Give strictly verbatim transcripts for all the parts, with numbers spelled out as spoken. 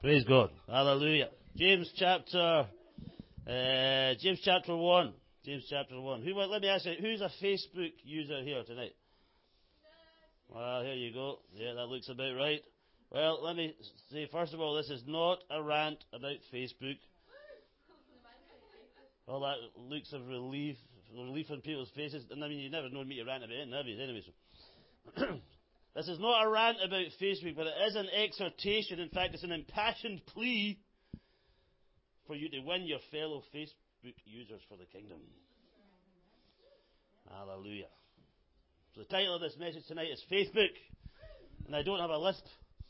Praise God. Hallelujah. James chapter, uh, James chapter one. James chapter one. Who? Let me ask you, who's a Facebook user here tonight? Well, here you go. Yeah, that looks about right. Well, let me say, first of all, this is not a rant about Facebook. All that looks of relief, relief on people's faces. And I mean, you never known me to rant about it, have you? Anyway, so. This is not a rant about Facebook, but it is an exhortation. In fact, it's an impassioned plea for you to win your fellow Facebook users for the kingdom. Hallelujah. So the title of this message tonight is Facebook, and I don't have a lisp.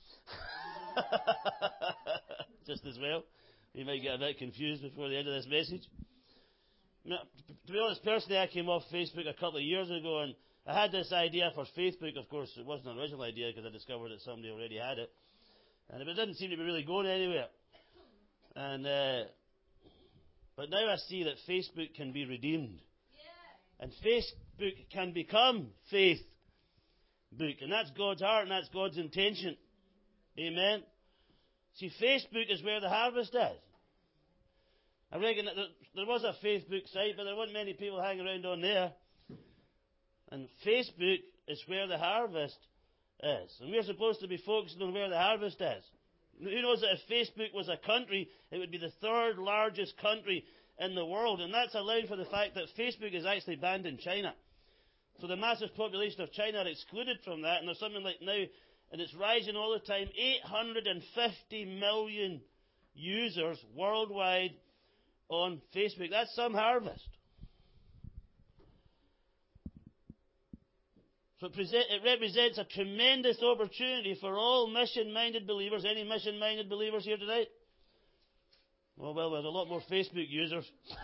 Just as well. You might get a bit confused before the end of this message. Now, to be honest, personally, I came off Facebook a couple of years ago, and I had this idea for Facebook. Of course, it wasn't an original idea because I discovered that somebody already had it, and it didn't seem to be really going anywhere. And uh, but now I see that Facebook can be redeemed, and Facebook can become Faithbook, and that's God's heart and that's God's intention. Amen. See, Facebook is where the harvest is. I reckon that there was a Facebook site, but there weren't many people hanging around on there. And Facebook is where the harvest is. And we're supposed to be focusing on where the harvest is. Who knows that if Facebook was a country, it would be the third largest country in the world. And that's allowed for the fact that Facebook is actually banned in China. So the massive population of China are excluded from that. And there's something like now, and it's rising all the time, eight hundred fifty million users worldwide on Facebook. That's some harvest. So it represents a tremendous opportunity for all mission-minded believers. Any mission-minded believers here tonight? Oh, well, there's a lot more Facebook users.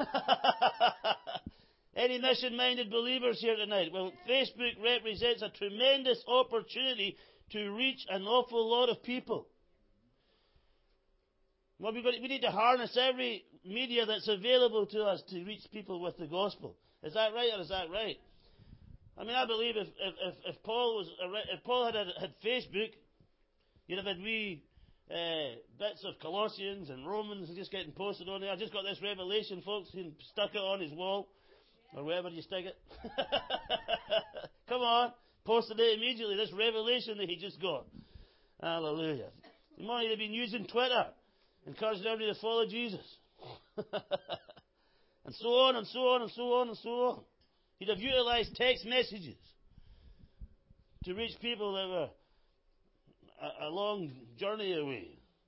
Any mission-minded believers here tonight? Well, Facebook represents a tremendous opportunity to reach an awful lot of people. Well, we've got, we need to harness every media that's available to us to reach people with the gospel. Is that right, or is that right? I mean, I believe if if, if Paul was if Paul had had Facebook, you'd have had wee uh, bits of Colossians and Romans just getting posted on there. I just got this revelation, folks. He stuck it on his wall, or wherever you stick it. Come on, posted it immediately. This revelation that he just got. Hallelujah. You might have been using Twitter, encouraging everybody to follow Jesus, and so on and so on and so on and so on. He'd have utilized text messages to reach people that were a, a long journey away.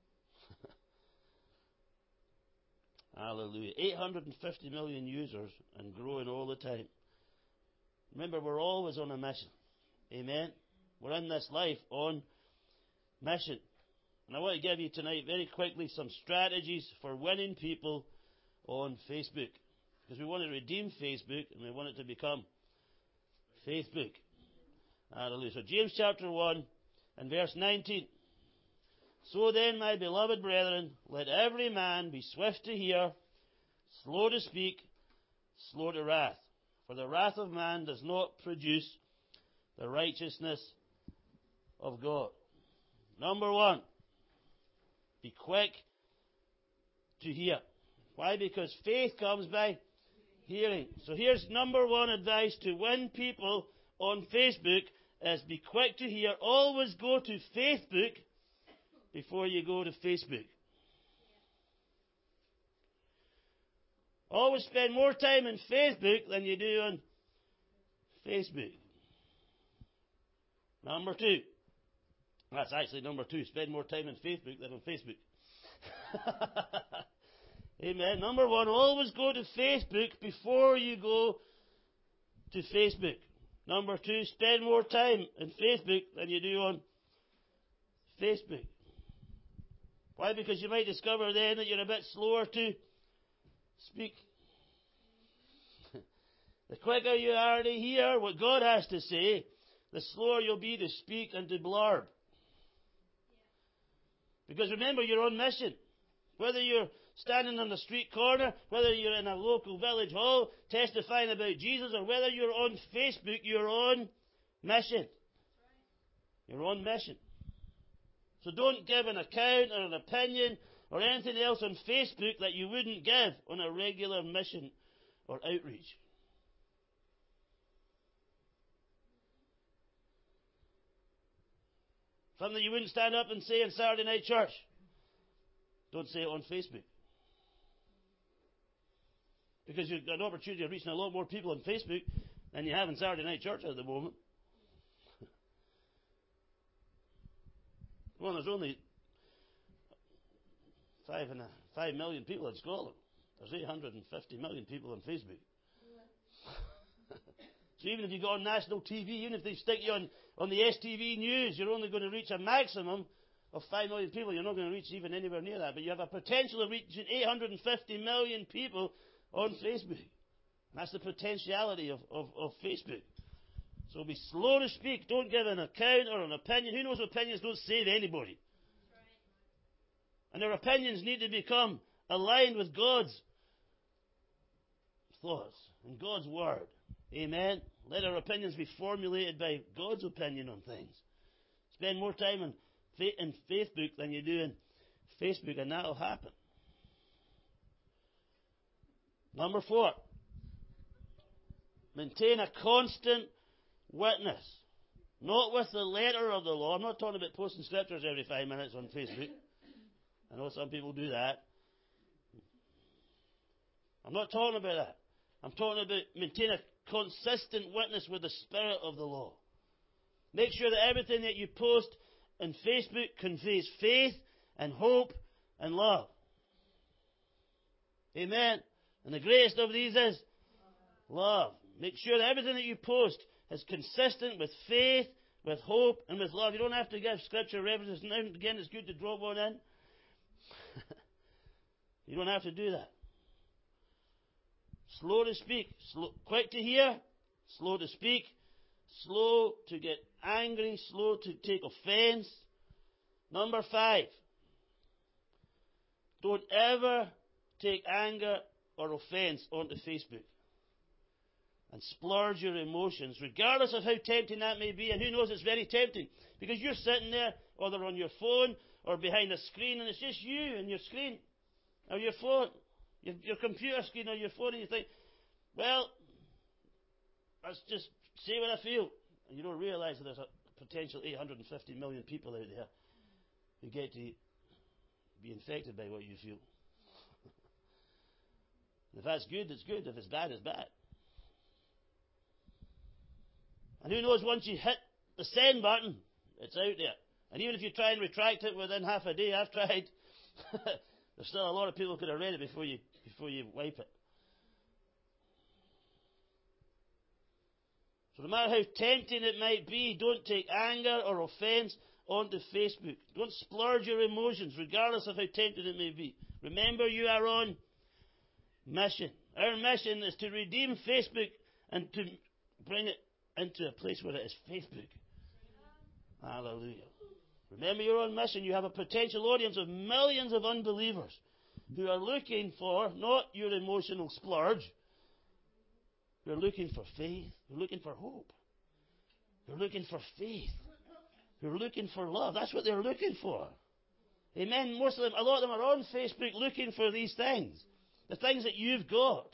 Hallelujah. eight hundred fifty million users and growing all the time. Remember, we're always on a mission. Amen? We're in this life on mission. And I want to give you tonight, very quickly, some strategies for winning people on Facebook. Because we want to redeem Facebook and we want it to become Faithbook. Hallelujah. So James chapter one and verse nineteen. So then, my beloved brethren, let every man be swift to hear, slow to speak, slow to wrath. For the wrath of man does not produce the righteousness of God. Number one, be quick to hear. Why? Because faith comes by hearing. So here's number one advice to win people on Facebook is be quick to hear. Always go to Faithbook before you go to Facebook. Always spend more time in Faithbook than you do on Facebook. Number two. That's actually number two. Spend more time in Faithbook than on Facebook. Amen. Number one, always go to Facebook before you go to Facebook. Number two, spend more time in Facebook than you do on Facebook. Why? Because you might discover then that you're a bit slower to speak. The quicker you are to hear what God has to say, the slower you'll be to speak and to blurb. Because remember, you're on mission. Whether you're standing on the street corner, whether you're in a local village hall testifying about Jesus, or whether you're on Facebook, you're on mission. You're on mission. So don't give an account or an opinion or anything else on Facebook that you wouldn't give on a regular mission or outreach. Something you wouldn't stand up and say in Saturday night church. Don't say it on Facebook. Because you've got an opportunity of reaching a lot more people on Facebook than you have in Saturday night church at the moment. Well, there's only five and a, five million people in Scotland. There's eight hundred fifty million people on Facebook. So even if you go on national T V, even if they stick you on, on the S T V News, you're only going to reach a maximum of five million people. You're not going to reach even anywhere near that. But you have a potential of reaching eight hundred fifty million people on Facebook. And that's the potentiality of, of, of Facebook. So be slow to speak. Don't give an account or an opinion. Who knows what opinions don't save anybody? And our opinions need to become aligned with God's thoughts and God's word. Amen. Let our opinions be formulated by God's opinion on things. Spend more time in, in Facebook than you do in Facebook, and that'll happen. Number four. Maintain a constant witness. Not with the letter of the law. I'm not talking about posting scriptures every five minutes on Facebook. I know some people do that. I'm not talking about that. I'm talking about maintain a consistent witness with the spirit of the law. Make sure that everything that you post on Facebook conveys faith and hope and love. Amen. And the greatest of these is love. Make sure that everything that you post is consistent with faith, with hope, and with love. You don't have to give scripture references. Now and again, it's good to drop one in. You don't have to do that. Slow to speak, slow, quick to hear, slow to speak, slow to get angry, slow to take offense. Number five, don't ever take anger or offense onto Facebook and splurge your emotions, regardless of how tempting that may be. And who knows, it's very tempting, because you're sitting there, either on your phone or behind a screen, and it's just you and your screen, or your phone, your, your computer screen or your phone, and you think, well, let's just say what I feel. And you don't realize that there's a potential eight hundred fifty million people out there who get to be infected by what you feel. If that's good, it's good. If it's bad, it's bad. And who knows, once you hit the send button, it's out there. And even if you try and retract it within half a day, I've tried, there's still a lot of people who could have read it before you, before you wipe it. So no matter how tempting it might be, don't take anger or offense onto Facebook. Don't splurge your emotions, regardless of how tempting it may be. Remember, you are on mission. Our mission is to redeem Facebook and to bring it into a place where it is Facebook. Hallelujah. Remember, you're on mission. You have a potential audience of millions of unbelievers who are looking for not your emotional splurge. They're looking for faith. They're looking for hope. They're looking for faith. They're looking for love. That's what they're looking for. Amen. Most of them, a lot of them are on Facebook looking for these things. The things that you've got.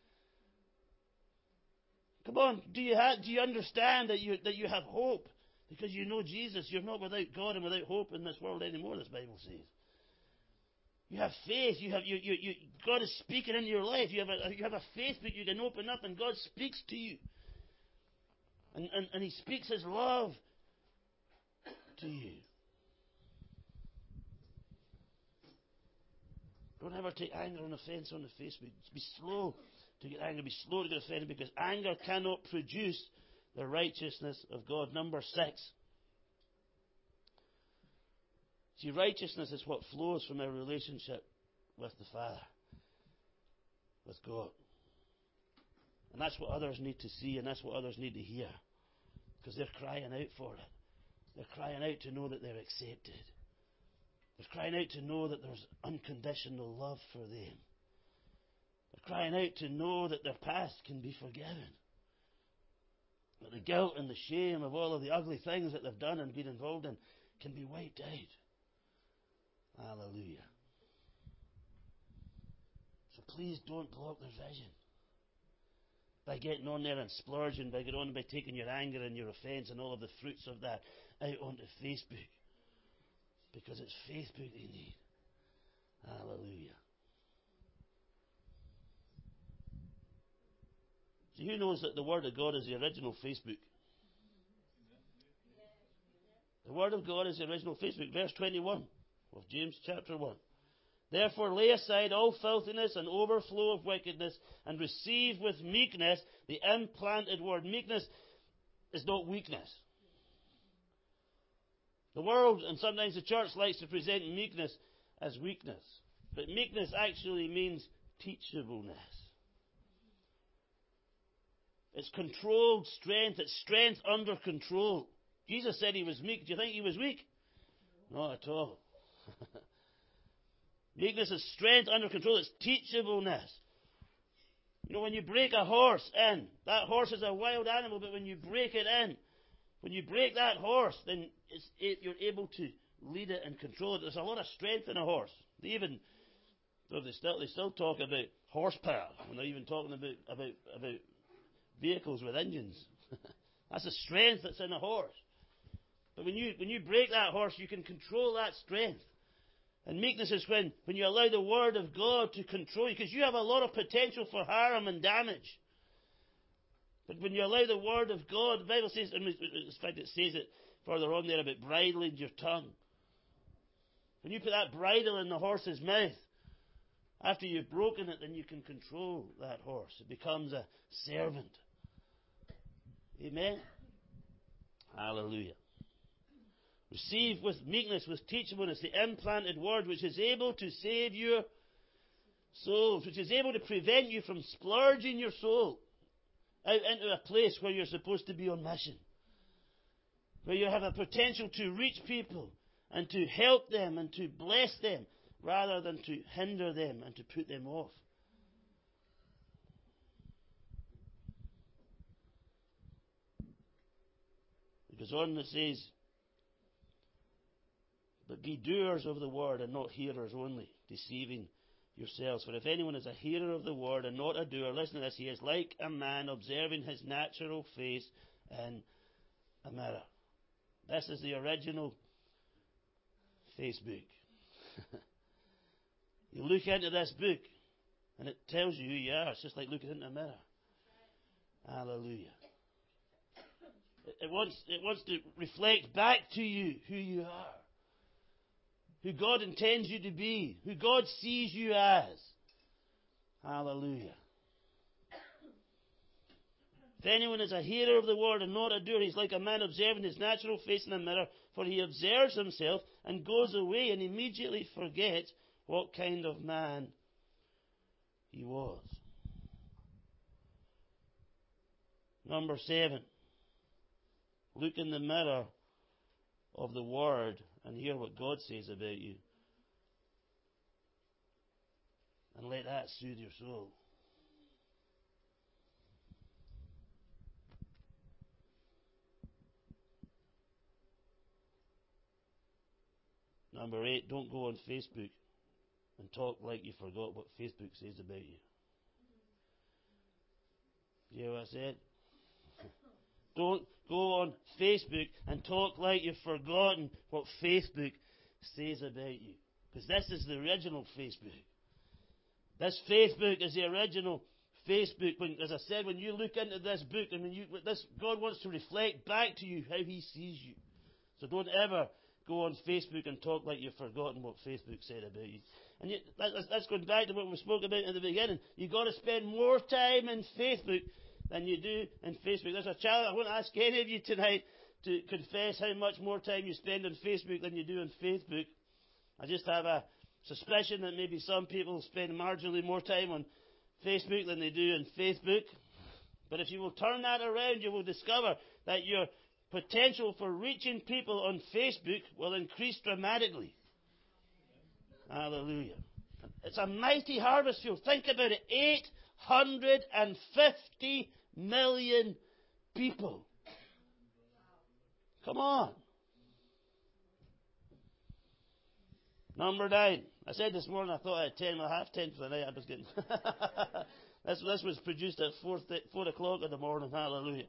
Come on, do you have, do you understand that you that you have hope? Because you know Jesus, you're not without God and without hope in this world anymore, this Bible says. You have faith. You have you, you, you God is speaking in your life. You have a you have a faith that you can open up, and God speaks to you. And and, and He speaks His love to you. Don't ever take anger and offense on the Facebook. Be slow to get angry. Be slow to get offended, because anger cannot produce the righteousness of God. Number six. See, righteousness is what flows from our relationship with the Father, with God. And that's what others need to see, and that's what others need to hear. Because they're crying out for it. They're crying out to know that they're accepted. They're crying out to know that there's unconditional love for them. They're crying out to know that their past can be forgiven. That the guilt and the shame of all of the ugly things that they've done and been involved in can be wiped out. Hallelujah. So please don't block their vision by getting on there and splurging, by getting on by taking your anger and your offence and all of the fruits of that out onto Facebook. Because it's Facebook they need. Hallelujah. So who knows that the Word of God is the original Facebook? The Word of God is the original Facebook. Verse twenty-one of James chapter one. Therefore lay aside all filthiness and overflow of wickedness, and receive with meekness the implanted word. Meekness is not weakness. The world, and sometimes the church, likes to present meekness as weakness. But meekness actually means teachableness. It's controlled strength. It's strength under control. Jesus said he was meek. Do you think he was weak? Not at all. Meekness is strength under control. It's teachableness. You know, when you break a horse in, that horse is a wild animal, but when you break it in, when you break that horse, then it's, it, you're able to lead it and control it. There's a lot of strength in a horse. They even, though they still they still talk about horsepower when they're even talking about about about vehicles with engines. That's the strength that's in a horse. But when you when you break that horse, you can control that strength. And meekness is when, when you allow the Word of God to control you, because you have a lot of potential for harm and damage. But when you allow the Word of God, the Bible says, in fact it says it further on there about bridling your tongue. When you put that bridle in the horse's mouth, after you've broken it, then you can control that horse. It becomes a servant. Amen? Hallelujah. Receive with meekness, with teachableness, the implanted word which is able to save your souls, which is able to prevent you from splurging your soul out into a place where you're supposed to be on mission, where you have a potential to reach people and to help them and to bless them rather than to hinder them and to put them off. It goes on and it says, but be doers of the word and not hearers only, deceiving yourselves. For if anyone is a hearer of the word and not a doer, listen to this, he is like a man observing his natural face in a mirror. This is the original Facebook. You look into this book and it tells you who you are. It's just like looking into a mirror. Hallelujah. It, it wants, it wants to reflect back to you who you are, who God intends you to be, who God sees you as. Hallelujah. If anyone is a hearer of the word and not a doer, he's like a man observing his natural face in a mirror, for he observes himself and goes away and immediately forgets what kind of man he was. Number seven. Look in the mirror of the word and hear what God says about you. And let that soothe your soul. Number eight, don't go on Facebook and talk like you forgot what Facebook says about you. You hear what I said? Don't go on Facebook and talk like you've forgotten what Facebook says about you. Because this is the original Facebook. This Facebook is the original Facebook. When, as I said, when you look into this book, and when you, this, God wants to reflect back to you how He sees you. So don't ever go on Facebook and talk like you've forgotten what Facebook said about you. And you, that, that's going back to what we spoke about in the beginning. You've got to spend more time in Facebook than you do in Facebook. There's a challenge. I want to ask any of you tonight to confess how much more time you spend on Facebook than you do on Facebook. I just have a suspicion that maybe some people spend marginally more time on Facebook than they do on Facebook. But if you will turn that around, you will discover that your potential for reaching people on Facebook will increase dramatically. Hallelujah. It's a mighty harvest field. Think about it. eight hundred fifty million people. Come on. Number nine. I said this morning I thought I had ten. Well, I have ten for the night. I'm just kidding. this, this was produced at four, th- four o'clock in the morning. Hallelujah.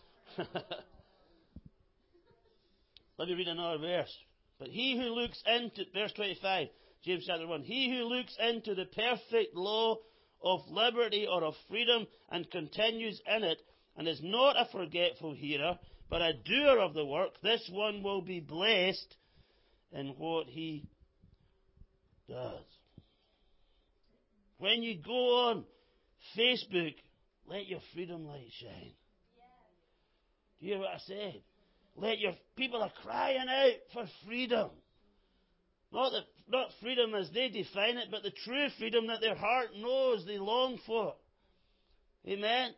Let me read another verse. But he who looks into, verse twenty-five, James chapter one, he who looks into the perfect law of liberty or of freedom and continues in it, and is not a forgetful hearer, but a doer of the work, this one will be blessed in what he does. When you go on Facebook, let your freedom light shine. Do you hear what I said? Let your people are crying out for freedom. Not the, not freedom as they define it, but the true freedom that their heart knows they long for. Amen.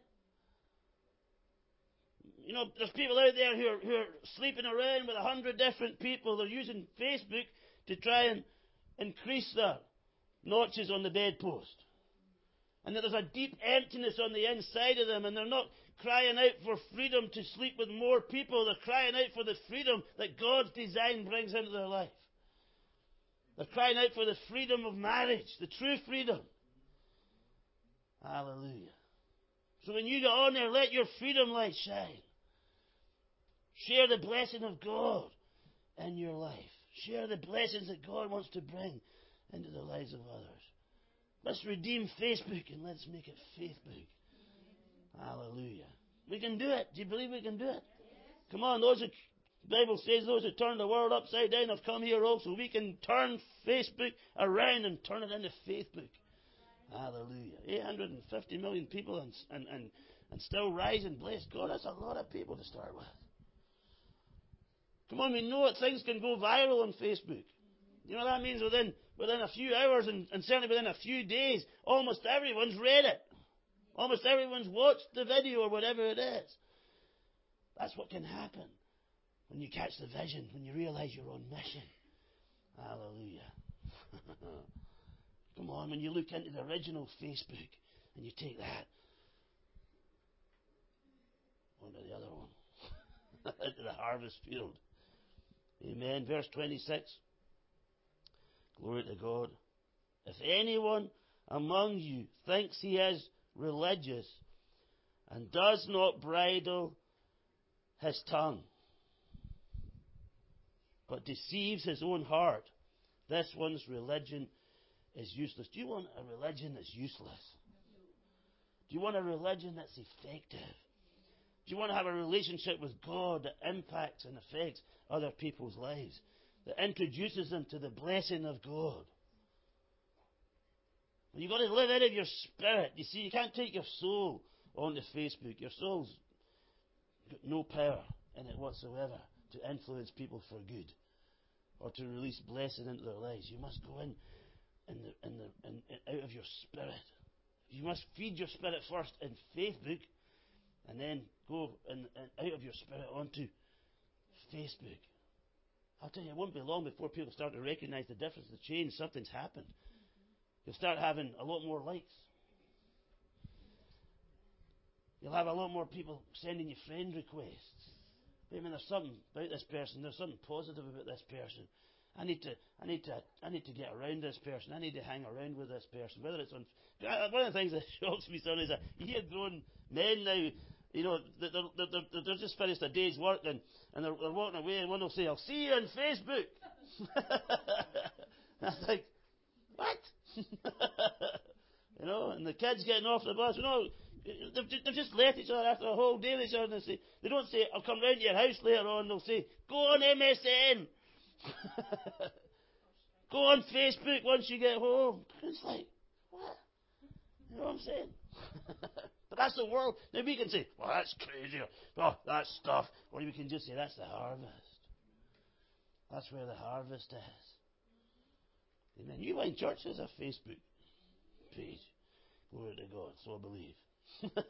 You know, there's people out there who are, who are sleeping around with a hundred different people. They're using Facebook to try and increase their notches on the bedpost. And that there's a deep emptiness on the inside of them, and they're not crying out for freedom to sleep with more people. They're crying out for the freedom that God's design brings into their life. They're crying out for the freedom of marriage, the true freedom. Hallelujah. So when you get on there, let your freedom light shine. Share the blessing of God in your life. Share the blessings that God wants to bring into the lives of others. Let's redeem Facebook and let's make it Faithbook. Hallelujah. We can do it. Do you believe we can do it? Come on, those who, the Bible says those who turn the world upside down have come here also. We can turn Facebook around and turn it into Faithbook. Hallelujah. eight hundred fifty million people and, and, and, and still rising. Bless God, that's a lot of people to start with. Come on, we know that things can go viral on Facebook. You know what that means? Within within a few hours and, and certainly within a few days, almost everyone's read it. Almost everyone's watched the video or whatever it is. That's what can happen when you catch the vision, when you realize you're on mission. Hallelujah. Come on, when you look into the original Facebook and you take that onto the other one, into the harvest field. Amen. Verse twenty-six. Glory to God. If anyone among you thinks he is religious and does not bridle his tongue, but deceives his own heart, this one's religion is useless. Do you want a religion that's useless? Do you want a religion that's effective? Do you want to have a relationship with God that impacts and affects other people's lives? That introduces them to the blessing of God? You've got to live out of your spirit. You see, you can't take your soul onto Facebook. Your soul's got no power in it whatsoever to influence people for good or to release blessing into their lives. You must go in, in, the, in, the, in, in out of your spirit. You must feed your spirit first in Facebook, and then go in, in, out of your spirit onto Facebook. I'll tell you, it won't be long before people start to recognize the difference, the change. Something's happened. You'll start having a lot more likes. You'll have a lot more people sending you friend requests. I mean, there's something about this person. There's something positive about this person. I need to, I need to, I need to get around this person. I need to hang around with this person. Whether it's on, one of the things that shocks me, son, is that you hear grown men now. You know, they're, they're, they're, they're just finished a day's work and, and they're, they're walking away, and one will say, "I'll see you on Facebook." I was like, what? You know, and the kids getting off the bus, you know, they've, they've just left each other after a whole day with each other, and they say, they don't say, "I'll come round to your house later on." They'll say, "Go on M S N." Go on Facebook once you get home. It's like, what? You know what I'm saying? But that's the world. Now we can say, "Well, that's crazy." "Oh, that's stuff." Or we can just say, "That's the harvest." That's where the harvest is. Amen. New Wine Church has a Facebook page. Glory to God. So I believe.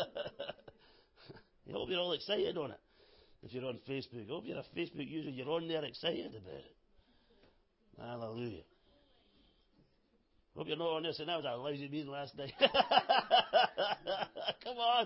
I hope you're all excited on it. If you're on Facebook, I hope you're a Facebook user. You're on there excited about it. Hallelujah. Hope you're not on there saying, "That was a lousy meeting last night." Come on.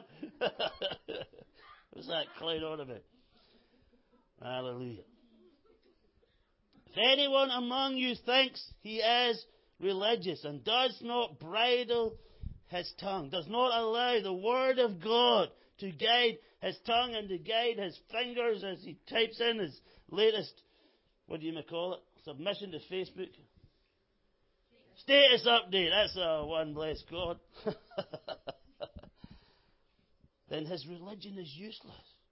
What's that clown on about? Hallelujah. If anyone among you thinks he is religious and does not bridle his tongue, does not allow the word of God to guide his tongue and to guide his fingers as he types in his latest, what do you call it, submission to Facebook? Status update. That's a one, bless God. Then his religion is useless.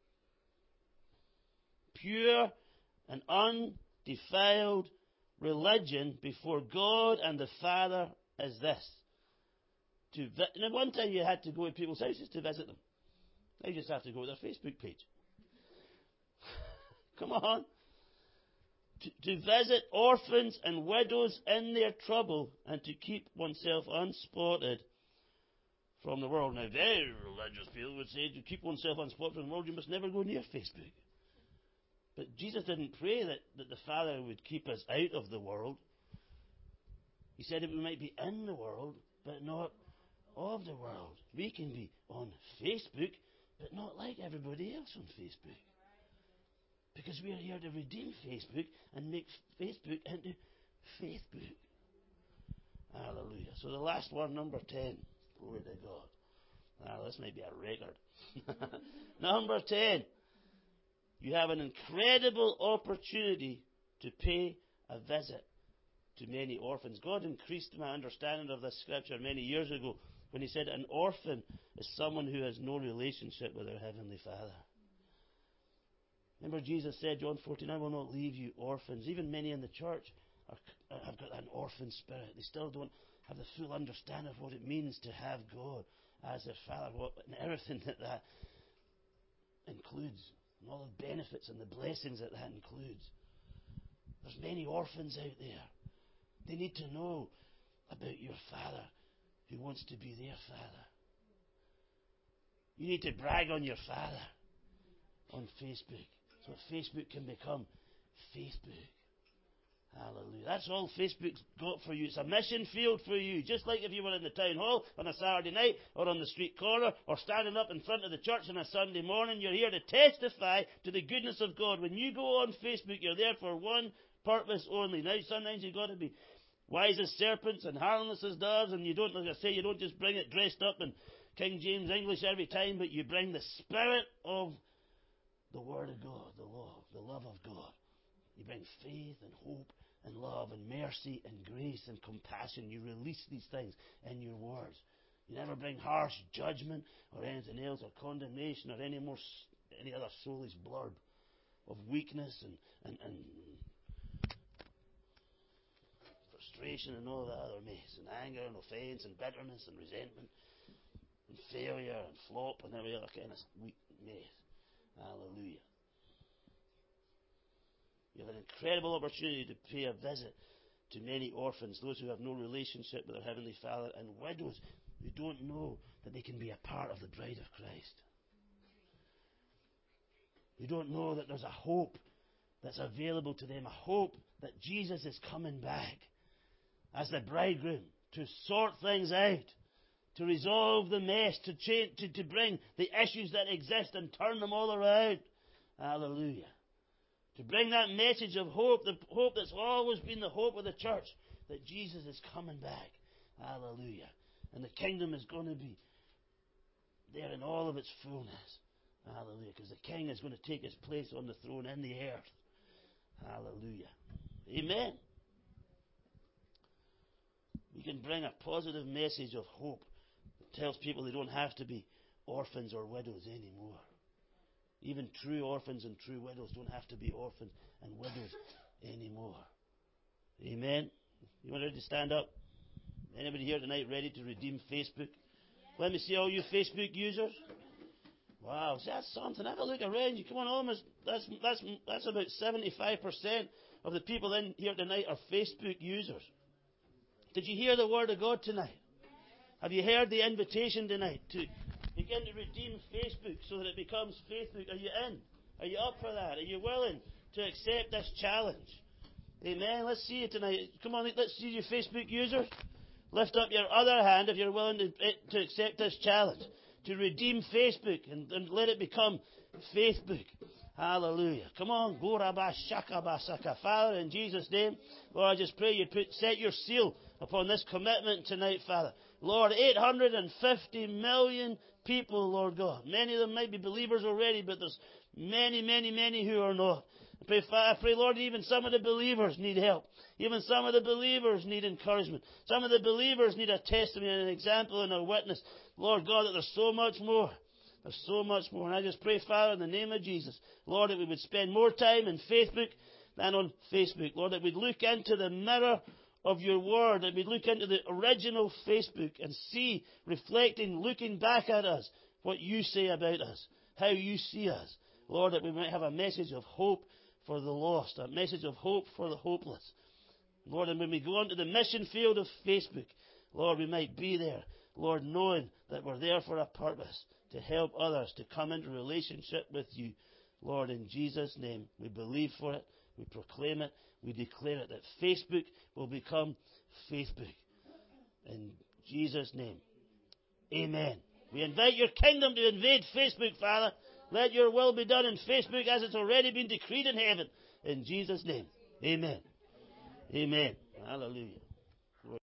Pure and undefiled religion before God and the Father is this. To vi- and at one time you had to go to people's houses to visit them. Now you just have to go to their Facebook page. Come on. To, to visit orphans and widows in their trouble and to keep oneself unspotted from the world. Now, very religious people would say to keep oneself unspotted from the world, you must never go near Facebook. But Jesus didn't pray that, that the Father would keep us out of the world. He said that we might be in the world, but not of the world. We can be on Facebook, but not like everybody else on Facebook. Because we are here to redeem Facebook and make Facebook into Facebook. Hallelujah. So the last one, number ten. Glory to God. Now, this may be a record. Number ten. You have an incredible opportunity to pay a visit to many orphans. God increased my understanding of this scripture many years ago when he said an orphan is someone who has no relationship with their Heavenly Father. Remember Jesus said, John fourteen, I will not leave you orphans. Even many in the church are, have got an orphan spirit. They still don't have the full understanding of what it means to have God as their Father, what, and everything that that includes, and all the benefits and the blessings that that includes. There's many orphans out there. They need to know about your Father who wants to be their Father. You need to brag on your Father on Facebook, so Facebook can become Facebook. Hallelujah. That's all Facebook's got for you. It's a mission field for you. Just like if you were in the town hall on a Saturday night or on the street corner or standing up in front of the church on a Sunday morning, you're here to testify to the goodness of God. When you go on Facebook, you're there for one purpose only. Now, sometimes you've got to be wise as serpents and harmless as doves, and you don't, like I say, you don't just bring it dressed up in King James English every time, but you bring the spirit of the Word of God, the law, the love of God. You bring faith and hope and love and mercy and grace and compassion. You release these things in your words. You never bring harsh judgment or anything else or condemnation or any more any other soulish blurb of weakness and, and, and frustration and all that other mess, and anger and offence and bitterness and resentment and failure and flop and every other kind of weak mess. Hallelujah. You have an incredible opportunity to pay a visit to many orphans, those who have no relationship with their Heavenly Father, and widows who don't know that they can be a part of the bride of Christ. Who don't know that there's a hope that's available to them, a hope that Jesus is coming back as the bridegroom to sort things out, to resolve the mess, to, change, to, to bring the issues that exist and turn them all around. Hallelujah. To bring that message of hope, the hope that's always been the hope of the church, that Jesus is coming back. Hallelujah. And the kingdom is going to be there in all of its fullness. Hallelujah. Because the King is going to take his place on the throne in the earth. Hallelujah. Amen. We can bring a positive message of hope that tells people they don't have to be orphans or widows anymore. Even true orphans and true widows don't have to be orphans and widows anymore. Amen. You want to stand up? Anybody here tonight ready to redeem Facebook? Let me see all you Facebook users. Wow, that's something. Have a look around you. Come on, almost that's that's that's about seventy-five percent of the people in here tonight are Facebook users. Did you hear the word of God tonight? Have you heard the invitation tonight to begin to redeem Facebook so that it becomes Facebook? Are you in? Are you up for that? Are you willing to accept this challenge? Amen. Let's see you tonight. Come on, let's see you Facebook users. Lift up your other hand if you're willing to, to accept this challenge. To redeem Facebook and, and let it become Facebook. Hallelujah. Come on. Father, in Jesus' name, Lord, I just pray you put, set your seal upon this commitment tonight, Father. Lord, eight hundred fifty million people, Lord God. Many of them might be believers already, but there's many, many, many who are not. I pray, I pray, Lord, even some of the believers need help. Even some of the believers need encouragement. Some of the believers need a testimony and an example and a witness. Lord God, that there's so much more. There's so much more. And I just pray, Father, in the name of Jesus, Lord, that we would spend more time in Facebook than on Facebook. Lord, that we'd look into the mirror of your word, that we'd look into the original Facebook and see, reflecting, looking back at us, what you say about us, how you see us. Lord, that we might have a message of hope for the lost, a message of hope for the hopeless. Lord, and when we go onto the mission field of Facebook, Lord, we might be there, Lord, knowing that we're there for a purpose, to help others to come into relationship with you. Lord, in Jesus' name, we believe for it, we proclaim it, we declare it, that Facebook will become Facebook. In Jesus' name, amen. We invite your kingdom to invade Facebook, Father. Let your will be done in Facebook as it's already been decreed in heaven. In Jesus' name, amen. Amen. Hallelujah.